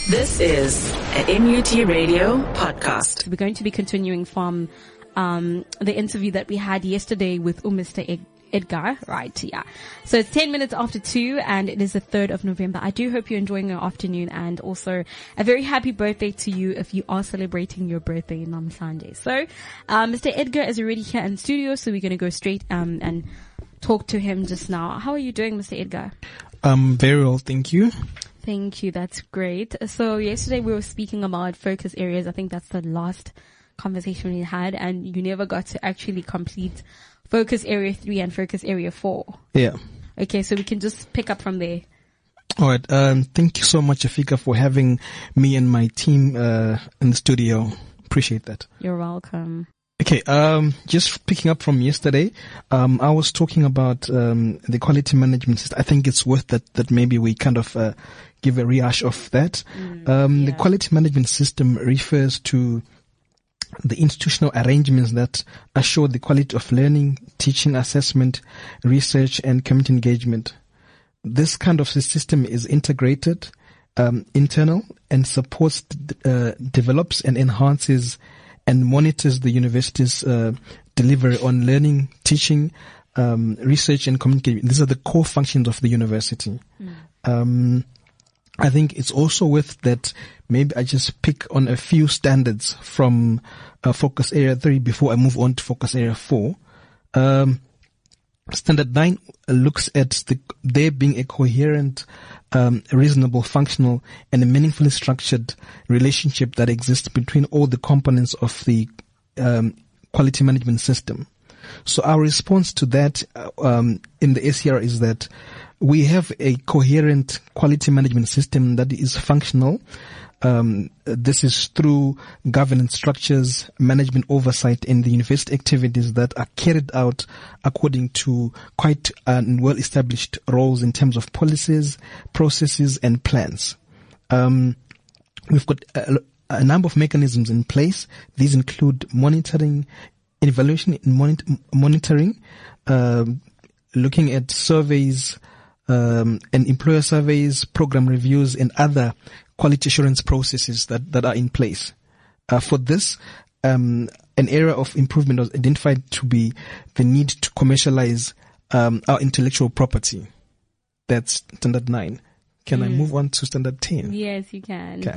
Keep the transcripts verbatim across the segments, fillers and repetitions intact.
This is an N U T Radio podcast. We're going to be continuing from um, the interview that we had yesterday with Mister Ed- Edgar, right? Yeah. So it's ten minutes after two, and it is the third of November. I do hope you're enjoying your afternoon, and also a very happy birthday to you if you are celebrating your birthday on Sunday. So, um, Mister Edgar is already here in studio, so we're going to go straight um, and talk to him just now. How are you doing, Mister Edgar? Um, very well, thank you. Thank you. That's great. So yesterday we were speaking about focus areas. I think that's the last conversation we had, and you never got to actually complete focus area three and focus area four. Yeah. Okay, so we can just pick up from there. All right. Um, thank you so much, Afika, for having me and my team uh, in the studio. Appreciate that. You're welcome. Okay. Um, just picking up from yesterday, um, I was talking about um, the quality management system. I think it's worth that that maybe we kind of uh, give a rehash of that. Mm, um, yeah. The quality management system refers to the institutional arrangements that assure the quality of learning, teaching, assessment, research, and community engagement. This kind of system is integrated, um, internal, and supports, uh, develops and enhances and monitors the university's uh, delivery on learning, teaching, um, research, and communication. These are the core functions of the university. Mm. Um, I think it's also worth that maybe I just pick on a few standards from uh, Focus Area three before I move on to Focus Area four. Um, Standard nine looks at the, there being a coherent, um, reasonable, functional, and a meaningfully structured relationship that exists between all the components of the um, quality management system. So our response to that uh, um, in the A C R is that we have a coherent quality management system that is functional. Um, this is through governance structures, management oversight, and the university activities that are carried out according to quite uh, well-established roles in terms of policies, processes, and plans. Um, we've got a, a number of mechanisms in place. These include monitoring, evaluation, and monitor, monitoring, uh, looking at surveys, um, and employer surveys, program reviews, and other quality assurance processes that, that are in place. Uh, for this, um, an area of improvement was identified to be the need to commercialize um, our intellectual property. That's standard nine. Can mm. I move on to standard ten? Yes, you can. Okay.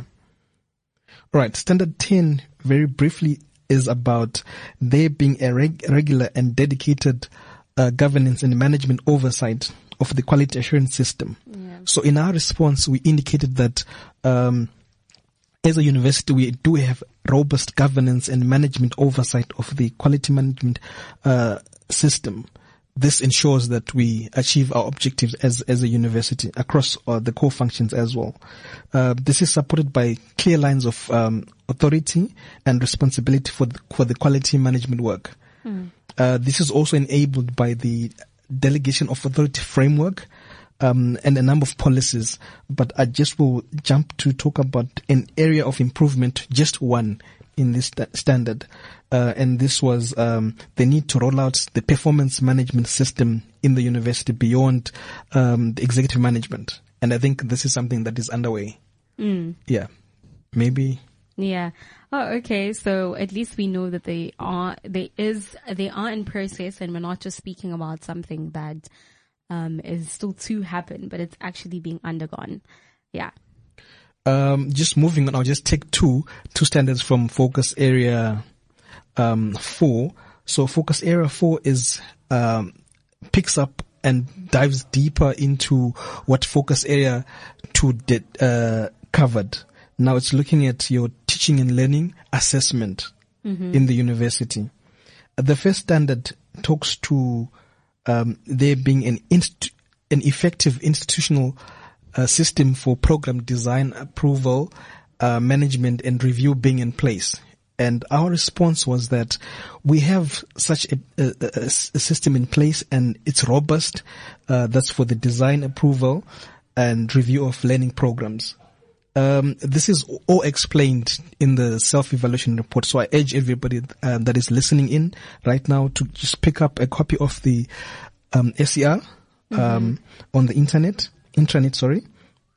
All right. Standard ten, very briefly, is about there being a reg- regular and dedicated uh, governance and management oversight of the quality assurance system. Yeah. So in our response, we indicated that um, as a university, we do have robust governance and management oversight of the quality management uh, system. This ensures that we achieve our objectives as as a university across uh, the core functions as well. Uh, this is supported by clear lines of um, authority and responsibility for the, for the quality management work. Mm. Uh, this is also enabled by the delegation of authority framework um, and a number of policies. But I just will jump to talk about an area of improvement, just one in this st- standard. Uh, and this was um, the need to roll out the performance management system in the university beyond um, the executive management. And I think this is something that is underway. Mm. Yeah. Maybe. Yeah. Oh, okay. So at least we know that they are, there is, they are in process, and we're not just speaking about something that um, is still to happen, but it's actually being undergone. Yeah. Um, just moving on, I'll just take two, two standards from focus area, um, four. So focus area four is, um, picks up and dives deeper into what focus area two did, uh, covered. Now it's looking at your teaching and learning assessment mm-hmm. in the university. The first standard talks to, um, there being an inst- an effective institutional a system for program design, approval, uh, management, and review being in place. And our response was that we have such a, a, a system in place, and it's robust. Uh, that's for the design, approval, and review of learning programs. Um, this is all explained in the self-evaluation report. So I urge everybody uh, that is listening in right now to just pick up a copy of the um, S E R um, mm-hmm. on the internet. intranet, sorry.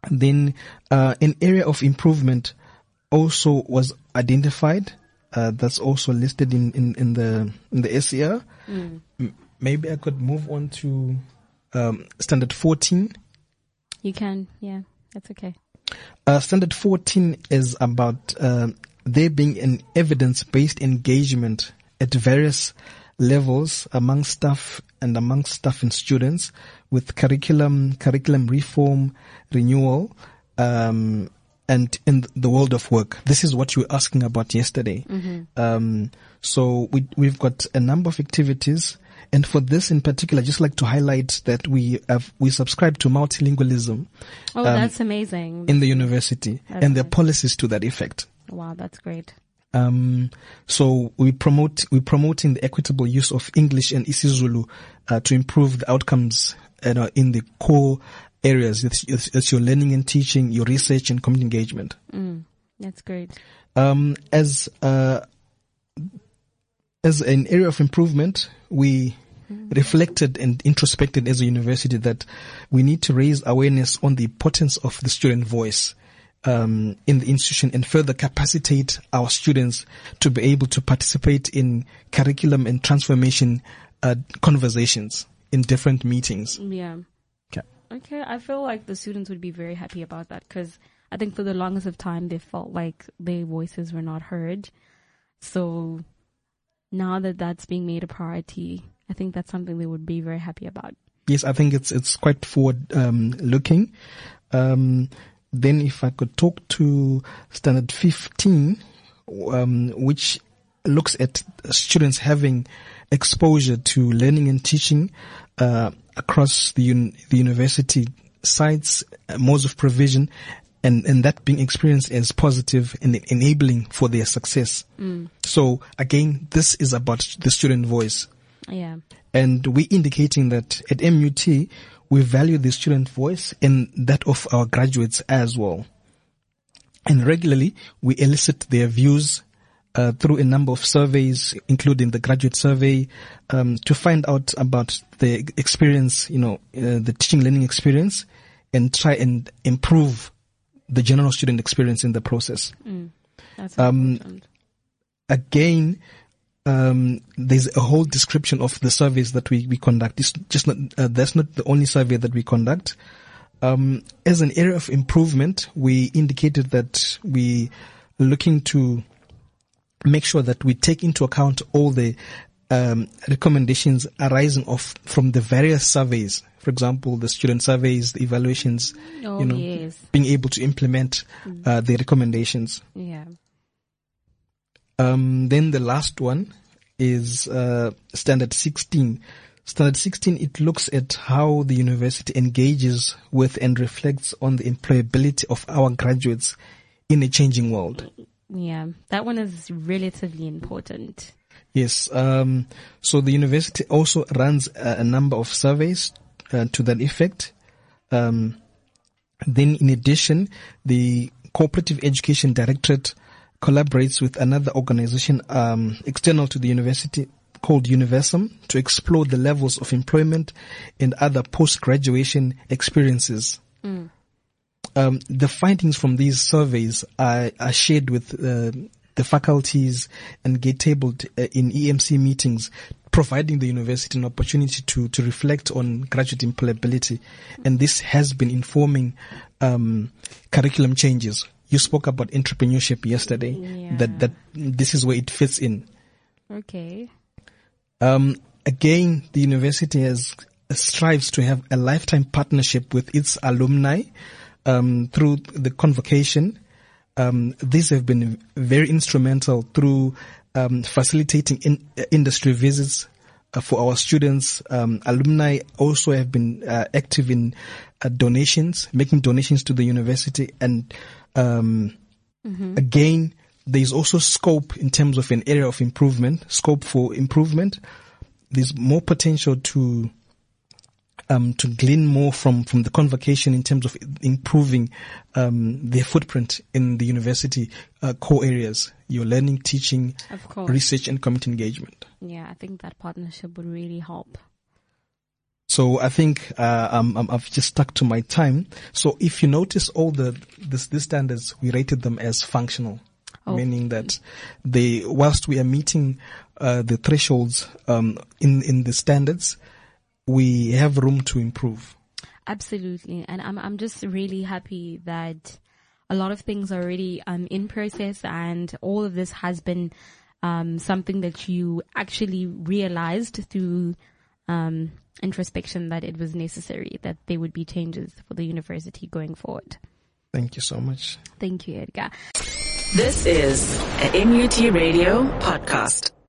Then uh, an area of improvement also was identified. Uh, that's also listed in, in, in the in the S E R. Mm. M- maybe I could move on to um, standard fourteen. You can, yeah, that's okay. Uh, standard fourteen is about uh, there being an evidence-based engagement at various levels among staff and among staff and students with curriculum, curriculum reform, renewal, um, and in the world of work. This is what you were asking about yesterday. Mm-hmm. Um, so we, we've got a number of activities. And for this in particular, I'd just like to highlight that we have, we subscribe to multilingualism. Oh, um, that's amazing. In the university. That's and there are policies to that effect. Wow, that's great. Um, so we promote, we're promoting the equitable use of English and isiZulu, uh, to improve the outcomes, you know, in the core areas. It's, it's, it's your learning and teaching, your research and community engagement. Mm, that's great. Um, as, uh, as an area of improvement, we mm. reflected and introspected as a university that we need to raise awareness on the importance of the student voice um, in the institution and further capacitate our students to be able to participate in curriculum and transformation uh, conversations in different meetings. Yeah. Okay. Okay. I feel like the students would be very happy about that because I think for the longest of time they felt like their voices were not heard. So now that that's being made a priority, I think that's something they would be very happy about. Yes, I think it's it's quite forward um, looking. Um, then, if I could talk to standard fifteen, um, which looks at students having exposure to learning and teaching uh, across the un- the university sites, uh, modes of provision, and, and that being experienced as positive and enabling for their success. Mm. So again, this is about the student voice. Yeah. And we're indicating that at M U T, we value the student voice and that of our graduates as well. And regularly, we elicit their views uh, through a number of surveys, including the graduate survey, um, to find out about the experience, you know, uh, the teaching learning experience, and try and improve the general student experience in the process. Mm, that's um, important. Again, um, there's a whole description of the surveys that we, we conduct. It's just not, uh, that's not the only survey that we conduct. Um, as an area of improvement, we indicated that we are looking to make sure that we take into account all the um, recommendations arising of from the various surveys. For example, the student surveys, the evaluations, oh, you know, yes. being able to implement uh, the recommendations. Yeah. Um, then the last one is uh, standard sixteen. Standard sixteen, it looks at how the university engages with and reflects on the employability of our graduates in a changing world. Yeah, that one is relatively important. Yes. Um, so the university also runs a, a number of surveys uh, to that effect. Um, then in addition, the Cooperative Education Directorate collaborates with another organization um, external to the university called Universum to explore the levels of employment and other post-graduation experiences. Mm. Um, the findings from these surveys are, are shared with uh, the faculties and get tabled uh, in E M C meetings, providing the university an opportunity to, to reflect on graduate employability. And this has been informing um, curriculum changes. You spoke about entrepreneurship yesterday. Yeah. That that this is where it fits in. Okay. Um, again, the university has strives to have a lifetime partnership with its alumni um, through the convocation. Um, these have been very instrumental through um, facilitating in, uh, industry visits uh, for our students. Um, alumni also have been uh, active in uh, donations, making donations to the university, and um, mm-hmm. again, there is also scope in terms of an area of improvement, scope for improvement. There's more potential to um, to glean more from, from the convocation in terms of improving um, their footprint in the university uh, core areas, your learning, teaching, of course. Research, and community engagement. Yeah, I think that partnership would really help. So I think uh, um, um, I've just stuck to my time. So if you notice all the this, these standards, we rated them as functional, oh. meaning that they, whilst we are meeting uh, the thresholds um, in in the standards, we have room to improve. Absolutely, and I'm I'm just really happy that a lot of things are already um, in process, and all of this has been um, something that you actually realized through um, introspection, that it was necessary, that there would be changes for the university going forward. Thank you so much. Thank you, Edgar. This is an N U T Radio podcast.